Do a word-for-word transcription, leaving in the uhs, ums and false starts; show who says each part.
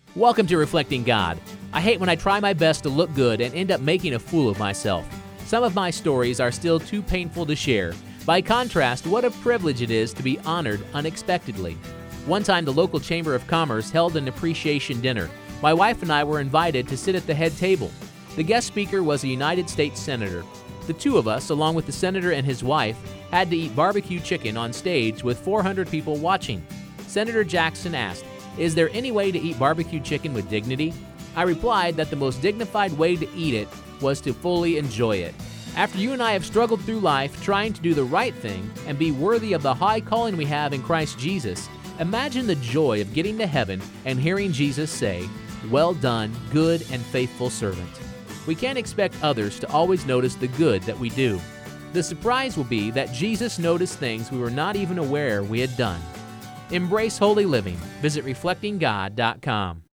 Speaker 1: Welcome to Reflecting God. I hate when I try my best to look good and end up making a fool of myself. Some of my stories are still too painful to share. By contrast, what a privilege it is to be honored unexpectedly. One time, the local Chamber of Commerce held an appreciation dinner. My wife and I were invited to sit at the head table. The guest speaker was a United States Senator. The two of us, along with the Senator and his wife, had to eat barbecue chicken on stage with four hundred people watching. Senator Jackson asked, "Is there any way to eat barbecue chicken with dignity?" I replied that the most dignified way to eat it was to fully enjoy it. After you and I have struggled through life trying to do the right thing and be worthy of the high calling we have in Christ Jesus, imagine the joy of getting to heaven and hearing Jesus say, "Well done, good and faithful servant." We can't expect others to always notice the good that we do. The surprise will be that Jesus noticed things we were not even aware we had done. Embrace holy living. Visit reflecting god dot com.